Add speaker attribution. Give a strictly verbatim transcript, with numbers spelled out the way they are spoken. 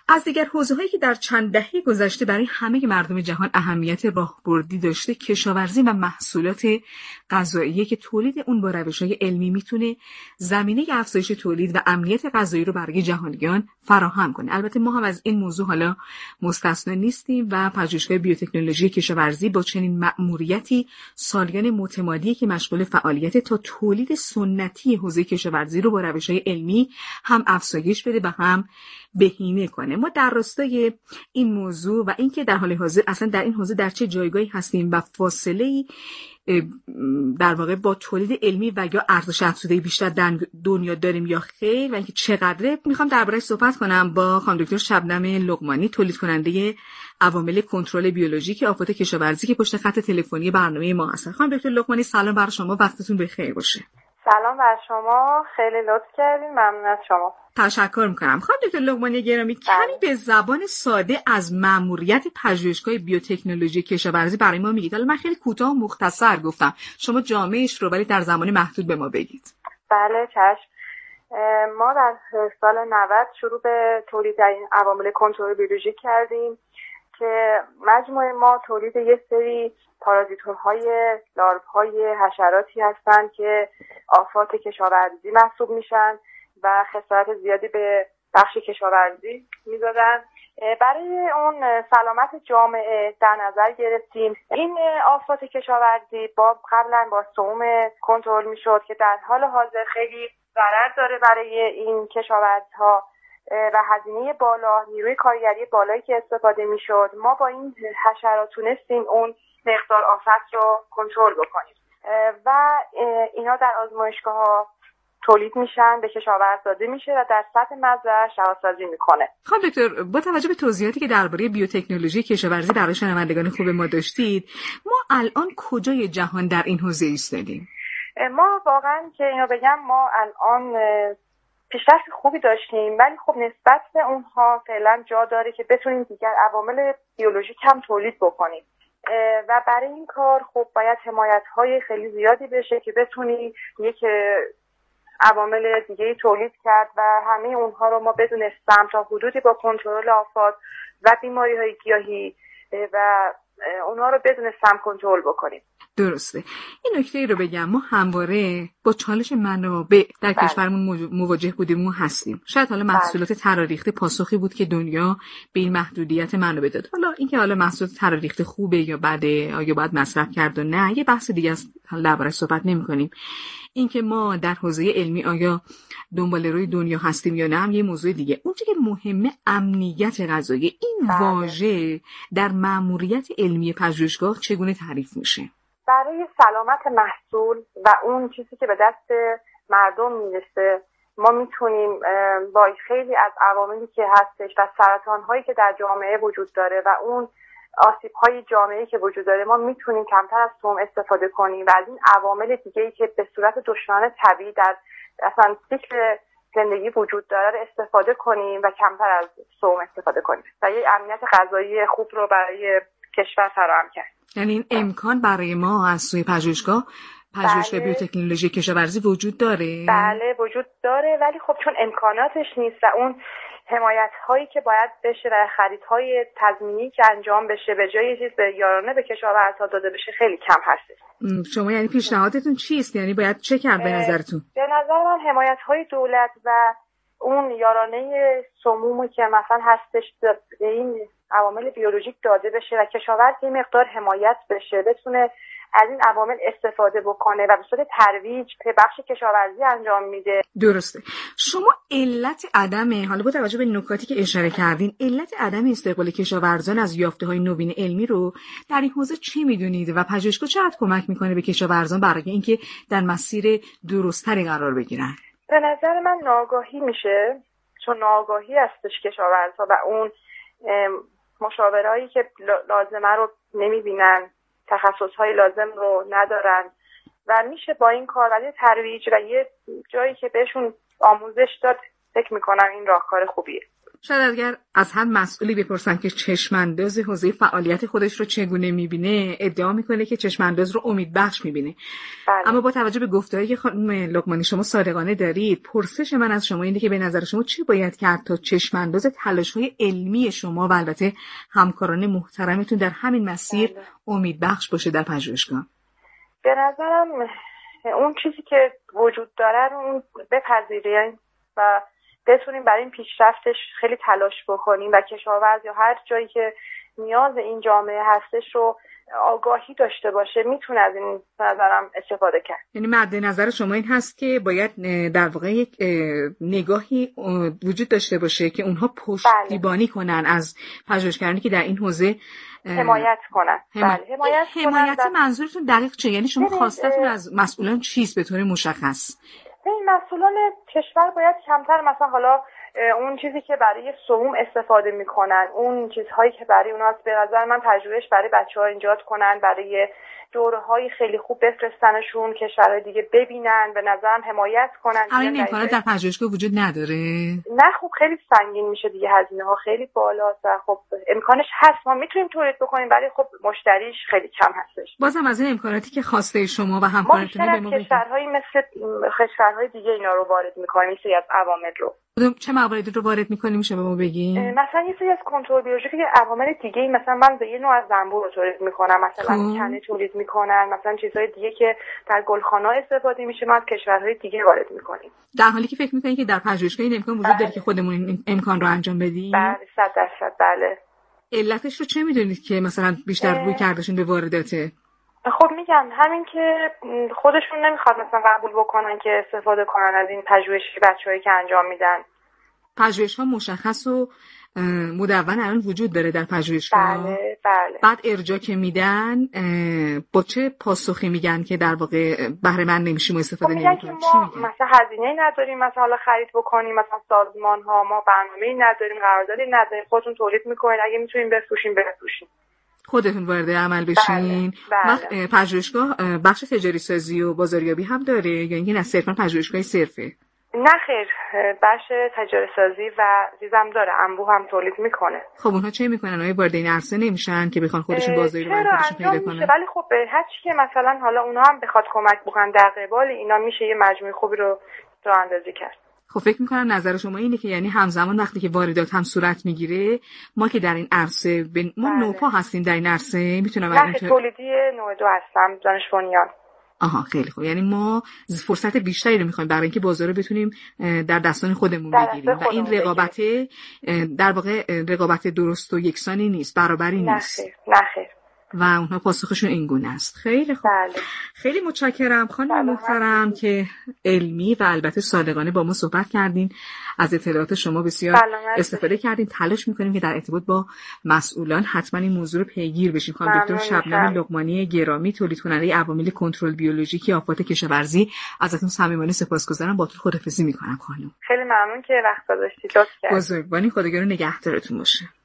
Speaker 1: از دیگر حوزه‌هایی که در چند دهه گذشته برای همه مردم جهان اهمیت راهبردی داشته، کشاورزی و محصولات غذایی که تولید اون با روش‌های علمی میتونه زمینه افزایش تولید و امنیت غذایی رو برای جهانیان فراهم کنه. البته ما هم از این موضوع حالا مستثنا نیستیم و پژوهشگاه بیوتکنولوژی کشاورزی با چنین مأموریتی سالیان متمادی که مشغول فعالیت تا تولید سنتی حوزه کشاورزی رو با روش‌های علمی هم افزایش بده و هم بهینه کنه. ما در راستای این موضوع و اینکه در حال حاضر اصلا در این حوزه در چه جایگاهی هستیم و فاصله‌ای در واقع با تولید علمی و یا ارزش افزوده بیشتر در دنیا داریم یا خیر و اینکه چقدره، میخوام درباره‌اش صحبت کنم با خانم دکتر شبنم لقمانی، تولید کننده عوامل کنترل بیولوژیک آفات کشاورزی که پشت خط تلفنی برنامه ما هستن. خانم دکتر لقمانی سلام بر شما، وقتتون بخیر باشه.
Speaker 2: سلام بر شما، خیلی لطف کردین، ممنون از شما.
Speaker 1: تشکر میکنم. خانم دکتر لقمانی گرامی، کمی به زبان ساده از مأموریت پژوهشگاه بیوتکنولوژی کشاورزی برای ما میگید. حالا من خیلی کوتاه و مختصر گفتم، شما جامعش رو ولی در زمان محدود به ما بگید.
Speaker 2: بله چشم. ما در سال نود شروع به تولید این عوامل کنترل بیولوژیک کردیم که مجموعه ما تولید یک سری پارازیتورهای لاروهای حشراتی هستند که آفات کشاورزی محسوب میشن و خسارت زیادی به بخش کشاورزی میدادن. برای اون سلامت جامعه در نظر گرفتیم این آفات کشاورزی با قبلا با سوم کنترل میشد که در حال حاضر خیلی ضرر داره برای این کشاورزها و هزینه بالا، نیروی کارگری بالایی که استفاده میشد. ما با این حشرات تونستیم اون مقدار آفت رو کنترل بکنیم و اینا در آزمایشگاه ها تولید میشن، به کشاورز داده میشه و در سطح مزرعه شهرسازی میکنه.
Speaker 1: خانم دکتر، با توجه به توضیحاتی که درباره بیوتکنولوژی کشاورزی برای شنوندگان خوب ما داشتید، ما الان کجای جهان در این حوزه ایستادیم؟
Speaker 2: ما واقعا که اینو بگم، ما الان پیشرفت خوبی داشتیم ولی خب نسبت به اونها فعلا جا داره که بتونیم دیگر عوامل بیولوژیک هم تولید بکنیم و برای این کار خب باید حمایت‌های خیلی زیادی بشه که بتونی یک عوامل دیگه تولید کرد و همه اونها رو ما بدون سم تا حدودی با کنترل آفات و بیماری‌های گیاهی و اونها رو بدون سم کنترل بکنیم.
Speaker 1: درسته. این نکته ای رو بگم، ما همواره با چالش منابع در بله. کشورمون مواجه بودیم و هستیم. شاید حالا محصولات تراریخته پاسخی بود که دنیا به این محدودیت منابع داد. حالا اینکه حالا محصولات تراریخته خوبه یا بده، آیا باید مصرف کرد و نه، یه بحث دیگه است، حالا درباره‌اش صحبت نمی‌کنیم. اینکه ما در حوزه علمی آیا دنبال روی دنیا هستیم یا نه هم یه موضوع دیگه. اون چیزی که مهمه امنیت غذایی. این بله. واژه در مأموریت علمی پژوهشگاه چگونه تعریف میشه؟
Speaker 2: برای سلامت محصول و اون چیزی که به دست مردم میرسه ما میتونیم با خیلی از عواملی که هستش و سرطان‌هایی که در جامعه وجود داره و اون آسیب‌های جامعه‌ای که وجود داره ما میتونیم کمتر از سم استفاده کنیم و از این عوامل دیگه‌ای که به صورت دشمن طبیعی در اصلا سیکل زندگی وجود داره رو استفاده کنیم و کمتر از سم استفاده کنیم و یه امنیت غذایی خوب رو برای کشور فراهم کرد.
Speaker 1: یعنی این امکان برای ما از سوی پژوهشگاه پژوهشگاه بله. بیوتکنولوژی کشاورزی وجود داره؟
Speaker 2: بله وجود داره، ولی خب چون امکاناتش نیست و اون حمایت هایی که باید بشه و خریدهای تضمینی که انجام بشه به جای چیز به یارانه به کشاورزها داده بشه خیلی کم هستش.
Speaker 1: شما یعنی پیشنهادتون چیست؟ یعنی باید چه کرد به نظرتون؟
Speaker 2: به نظر من حمایت های دولت و اون یارانه سمومی که مثلا هستش به این عوامل بیولوژیک داده بشه و کشاورز یه مقدار حمایت بشه، بتونه از این عوامل استفاده بکنه و به صورت ترویج به بخش کشاورزی انجام میده.
Speaker 1: درسته. شما علت عدم، حالا با توجه به نکاتی که اشاره کردین، علت عدم استقبال کشاورزان از یافته‌های نوین علمی رو در این حوزه چی میدونید و پژوهشگاه چقدر کمک میکنه به کشاورزان برای اینکه در مسیر درست‌تری قرار بگیرن؟
Speaker 2: به نظر من ناآگاهی میشه، چون ناآگاهی هستش کشاورزها و اون مشاورهایی که لازمه رو نمیبینن، تخصصهای لازم رو ندارن و میشه با این کار ولی ترویج و یه جایی که بهشون آموزش داد، فکر میکنم این راهکار خوبیه.
Speaker 1: شاید اگر از هر مسئولی بپرسن که چشمانداز حوزه فعالیت خودش رو چگونه میبینه، ادعا میکنه که چشمانداز رو امیدبخش میبینه.
Speaker 2: بله.
Speaker 1: اما با توجه به گفتاری که خانم لقمانی شما صادقانه دارید، پرسش من از شما اینه که به نظر شما چی باید کرد تا چشمانداز تلاش‌های علمی شما و البته همکاران محترمتون در همین مسیر بله. امیدبخش باشه در پژوهشگاه؟
Speaker 2: به نظرم اون چیزی که وجود داره اون بپذیریم و بتونیم برای این پیشرفتش خیلی تلاش بکنیم و کشاورز یا هر جایی که نیاز این جامعه هستش رو آگاهی داشته باشه میتونه از این نظرم استفاده کرد.
Speaker 1: یعنی مد نظر شما این هست که باید در واقع یک نگاهی وجود داشته باشه که اونها پشتیبانی بله. کنن از پژوهشگرانی که در این حوزه
Speaker 2: حمایت کنن.
Speaker 1: حما... بله حمایت حمایت در... منظورتون دقیق چه؟ یعنی شما خواستتون از مسئولان چیست به طور مشخص؟
Speaker 2: این مسئولان کشور باید کمتر مثلا حالا اون چیزی که برای سموم استفاده میکنن، اون چیزهایی که برای اوناست، به نظر من پژوهش برای بچه‌ها ایجاد کنن، برای دوره‌های خیلی خوب بفرستنشون کشورهای دیگه ببینن، به نظرم حمایت کنن.
Speaker 1: این امکانات در پژوهشگاه وجود نداره؟
Speaker 2: نه خب خیلی سنگین میشه دیگه، هزینه‌ها خیلی بالاست و خب امکانش هست، ما میتونیم تولید بکنیم ولی خب مشتریش خیلی کم هستش.
Speaker 1: بازم از این امکاناتی که خواسته شما و همکارانتون به ما
Speaker 2: کشورهای مثل کشورهای دیگه اینا رو وارد می‌کنیم، این سری از عوامل رو.
Speaker 1: چه مواردی رو وارد می‌کنیم میشه به ما بگین؟
Speaker 2: مثلا یه سری از کنترل بیولوژیکی که عوامل دیگه، مثلا من به یه نوع از زنبور رو تولید می‌کنم، مثلا کنه تولید می‌کنن، مثلا چیزهای دیگه که در گلخانه‌ها استفاده میشه ما از کشورهای دیگه وارد می‌کنیم.
Speaker 1: در حالی که فکر می‌کنید که در پژوهشگاه این امکان وجود داره که خودمون این امکان رو انجام بدیم؟
Speaker 2: بله صد درصد بله.
Speaker 1: علتش رو چه می‌دونید که مثلا بیشتر روی کردشون به وارداته؟
Speaker 2: خب میگم همین که خودشون نمیخواد مثلا قبول بکنن که استفاده کنن از این پژوهشی بچه‌هایی که انجام میدن.
Speaker 1: پژوهش‌ها مشخص و مدون الان وجود داره در پژوهشگاه.
Speaker 2: بله بله.
Speaker 1: بعد ارجاع که میدن با چه پاسخی میگن که در واقع بهره مند نمیشیم و استفاده
Speaker 2: خب نمی‌کنیم؟ ما مثلا هزینه‌ای نداریم مثلا حالا خرید بکنیم، مثلا سازمان‌ها ما برنامه‌ای نداریم، قراردادی نداریم، خودتون تولید می‌کنید، اگه می‌تونیم بفروشیم بفروشیم.
Speaker 1: خودتون وارد عمل بشین.
Speaker 2: بله.
Speaker 1: پژوهشگاه بخش تجاری سازی و بازاریابی هم داره یا اینکه نه صرفا پژوهشگاه صرفه؟
Speaker 2: نه خیر، بخش تجاری سازی و چیزام داره، انبوه هم تولید میکنه.
Speaker 1: خب اونها چه میکنن؟ آیا وارد این عرصه نمیشن که بخوان خودشون بازاری رو خودشون پیدا کنن؟
Speaker 2: ولی خب هر چی که مثلا حالا اونها هم بخواد کمک بکنن در قبال اینا میشه یه مجموعه خوبی رو راه اندازی کرد.
Speaker 1: خب فکر میکنم نظر شما اینه که یعنی همزمان وقتی که واردات هم صورت میگیره ما که در این عرصه ب... ما بله. نوپا هستیم در این عرصه، میتونم
Speaker 2: من اینطور... تولیدی نوع دو هستم، دانش بنیان.
Speaker 1: آها خیلی خوب، یعنی ما فرصت بیشتری رو میخوایم برای اینکه بازار رو بتونیم در دستان خودمون بگیریم و این رقابت در واقع رقابت درست و یکسانی نیست، برابری نیست.
Speaker 2: نه خیر.
Speaker 1: و اونها پاسخشون این گونه است. خیلی خوب.
Speaker 2: بله.
Speaker 1: خیلی متشکرم خانم محترم که علمی و البته صادقانه با ما صحبت کردین. از اطلاعات شما بسیار استفاده کردین. تلاش میکنیم که در ارتباط با مسئولان حتما این موضوع رو پیگیر بشیم. خانم دکتر شبنم لقمانی گرامی، تولید کننده عوامل کنترل بیولوژیکی آفات کشاورزی، ازتون صمیمانه سپاسگزارم. باهاتون خداحافظی میکنم خانم.
Speaker 2: خیلی ممنون که وقت گذاشتید. لطف کردید.
Speaker 1: بزرگواری، خداگاه نگهدارتون باشه.